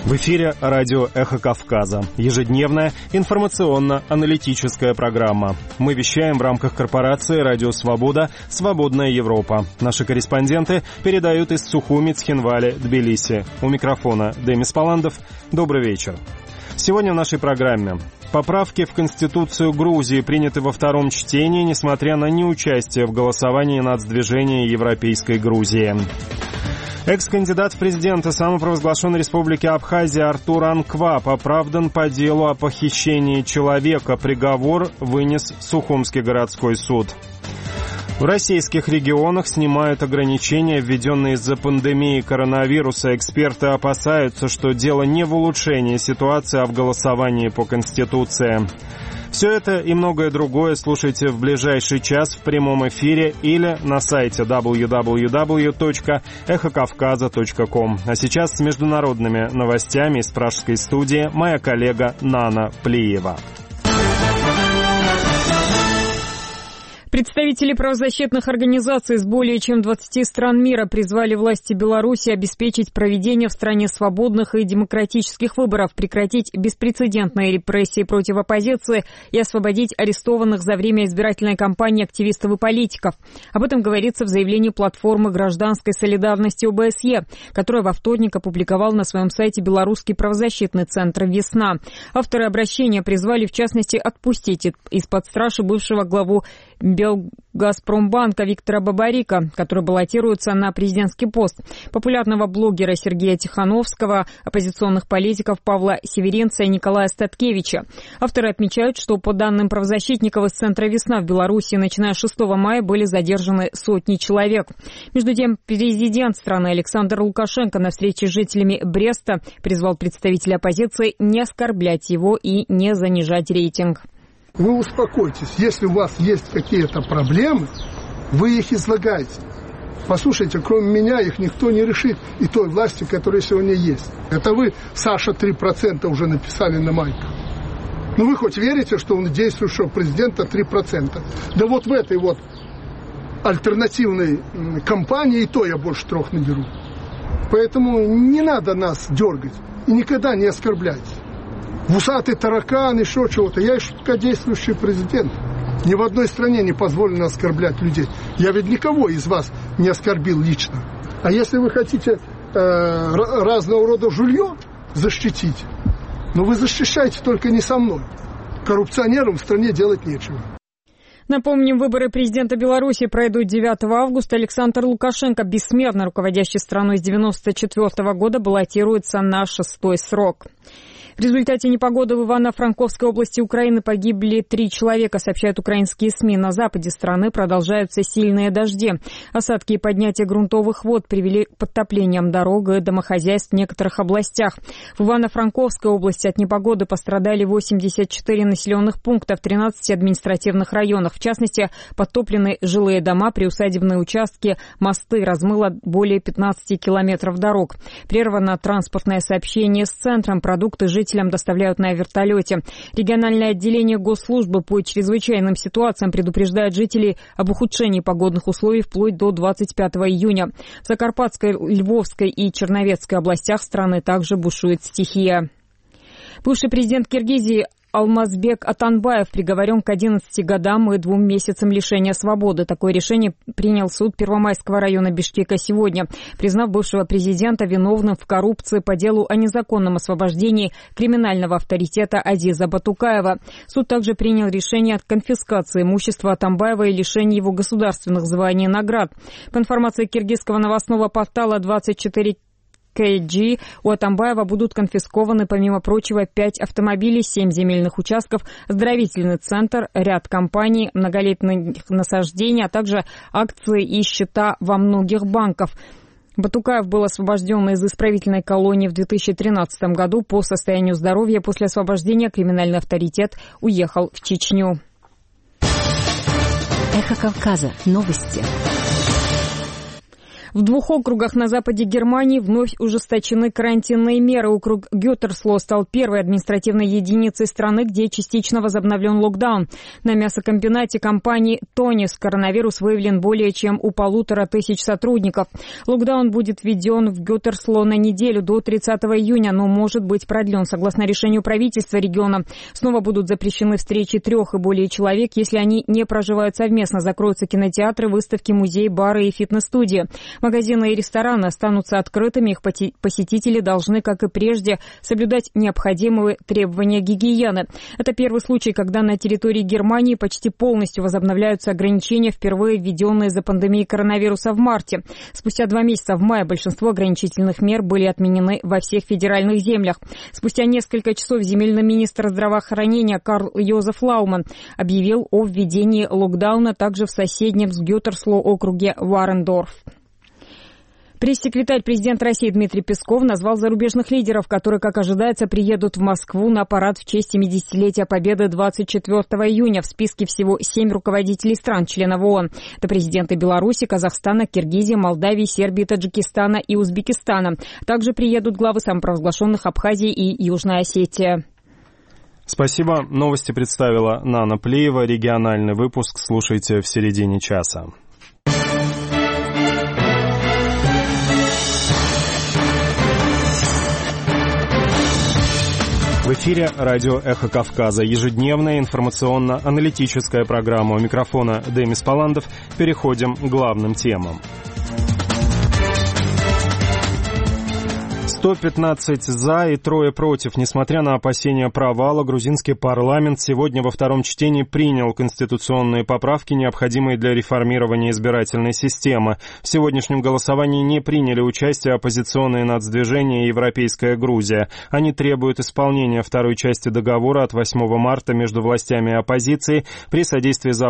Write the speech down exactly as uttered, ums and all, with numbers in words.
В эфире радио «Эхо Кавказа». Ежедневная информационно-аналитическая программа. Мы вещаем в рамках корпорации «Радио Свобода. Свободная Европа». Наши корреспонденты передают из Сухуми, Цхинвали, Тбилиси. У микрофона Демис Паландов. Добрый вечер. Сегодня в нашей программе. Поправки в Конституцию Грузии приняты во втором чтении, несмотря на неучастие в голосовании нацдвижения Европейской Грузии. Экс-кандидат в президенты самопровозглашенной республики Абхазия Артур Анквап оправдан по делу о похищении человека. Приговор вынес Сухумский городской суд. В российских регионах снимают ограничения, введенные из-за пандемии коронавируса. Эксперты опасаются, что дело не в улучшении ситуации, а в голосовании по Конституции. Все это и многое другое слушайте в ближайший час в прямом эфире или на сайте дабл ю дабл ю дабл ю точка эхо кавказа точка ком. А сейчас с международными новостями из пражской студии моя коллега Нана Плиева. Представители правозащитных организаций из более чем двадцати стран мира призвали власти Беларуси обеспечить проведение в стране свободных и демократических выборов, прекратить беспрецедентные репрессии против оппозиции и освободить арестованных за время избирательной кампании активистов и политиков. Об этом говорится в заявлении платформы гражданской солидарности о бэ эс е, которая во вторник опубликовал на своем сайте Белорусский правозащитный центр «Весна». Авторы обращения призвали, в частности, отпустить из-под стражи бывшего главу Белгазпромбанка Виктора Бабарика, который баллотируется на президентский пост, популярного блогера Сергея Тихановского, оппозиционных политиков Павла Северинца и Николая Статкевича. Авторы отмечают, что по данным правозащитников из Центра «Весна» в Беларуси, начиная с шестого мая были задержаны сотни человек. Между тем, президент страны Александр Лукашенко на встрече с жителями Бреста призвал представителей оппозиции не оскорблять его и не занижать рейтинг. Вы успокойтесь, если у вас есть какие-то проблемы, вы их излагаете. Послушайте, кроме меня их никто не решит, и той власти, которая сегодня есть. Это вы, Саша, три процента уже написали на майках. Ну вы хоть верите, что у действующего президента три процента? Да вот в этой вот альтернативной кампании и то я больше трех наберу. Поэтому не надо нас дергать и никогда не оскорблять. Усатый таракан, еще чего-то. Я еще пока действующий президент. Ни в одной стране не позволено оскорблять людей. Я ведь никого из вас не оскорбил лично. А если вы хотите э, разного рода жулье защитить, ну вы защищаете только не со мной. Коррупционерам в стране делать нечего. Напомним, выборы президента Беларуси пройдут девятого августа. Александр Лукашенко, бессмертно руководящий страной с девяносто четвёртого года, баллотируется на шестой срок. В результате непогоды в Ивано-Франковской области Украины погибли три человека, сообщают украинские СМИ. На западе страны продолжаются сильные дожди. Осадки и поднятие грунтовых вод привели к подтоплениям дорог и домохозяйств в некоторых областях. В Ивано-Франковской области от непогоды пострадали восемьдесят четыре населенных пункта в тринадцати административных районах. В частности, подтоплены жилые дома, приусадебные участки, мосты, размыло более пятнадцати километров дорог. Прервано транспортное сообщение с центром, продукты жителям доставляют на вертолете. Региональное отделение госслужбы по чрезвычайным ситуациям предупреждает жителей об ухудшении погодных условий вплоть до двадцать пятого июня. В Закарпатской, Львовской и Черновецкой областях страны также бушует стихия. Бывший президент Киргизии Алмазбек Атанбаев приговорен к одиннадцати годам и двум месяцам лишения свободы. Такое решение принял суд Первомайского района Бишкека сегодня, признав бывшего президента виновным в коррупции по делу о незаконном освобождении криминального авторитета Азиза Батукаева. Суд также принял решение о конфискации имущества Атанбаева и лишении его государственных званий и наград. По информации киргизского новостного портала двадцать четыре кей джи, у Атанбаева будут конфискованы, помимо прочего, пять автомобилей, семь земельных участков, оздоровительный центр, ряд компаний, многолетних насаждений, а также акции и счета во многих банках. Батукаев был освобожден из исправительной колонии в две тысячи тринадцатом году. По состоянию здоровья после освобождения криминальный авторитет уехал в Чечню. Эхо Кавказа. Новости. В двух округах на западе Германии вновь ужесточены карантинные меры. Округ Гютерсло стал первой административной единицей страны, где частично возобновлен локдаун. На мясокомбинате компании «Тонис» коронавирус выявлен более чем у полутора тысяч сотрудников. Локдаун будет введен в Гютерсло на неделю до тридцатого июня, но может быть продлен. Согласно решению правительства региона, снова будут запрещены встречи трех и более человек, если они не проживают совместно. Закроются кинотеатры, выставки, музеи, бары и фитнес-студии. Магазины и рестораны останутся открытыми. Их посетители должны, как и прежде, соблюдать необходимые требования гигиены. Это первый случай, когда на территории Германии почти полностью возобновляются ограничения, впервые введенные из-за пандемии коронавируса в марте. Спустя два месяца в мае большинство ограничительных мер были отменены во всех федеральных землях. Спустя несколько часов земельный министр здравоохранения Карл Йозеф Лауман объявил о введении локдауна также в соседнем с Гютерсло округе Варендорф. Пресс-секретарь президента России Дмитрий Песков назвал зарубежных лидеров, которые, как ожидается, приедут в Москву на парад в честь семидесятилетия Победы двадцать четвёртого июня. В списке всего семь руководителей стран, членов ООН. Это президенты Беларуси, Казахстана, Киргизии, Молдавии, Сербии, Таджикистана и Узбекистана. Также приедут главы самопровозглашенных Абхазии и Южной Осетии. Спасибо. Новости представила Нана Плеева. Региональный выпуск слушайте в середине часа. В эфире радио «Эхо Кавказа». Ежедневная информационно-аналитическая программа. У микрофона Демис Паландов. Переходим к главным темам. сто пятнадцать за и трое против. Несмотря на опасения провала, грузинский парламент сегодня во втором чтении принял конституционные поправки, необходимые для реформирования избирательной системы. В сегодняшнем голосовании не приняли участие оппозиционные нацдвижения и Европейская Грузия. Они требуют исполнения второй части договора от восьмого марта между властями и оппозицией при содействии Запада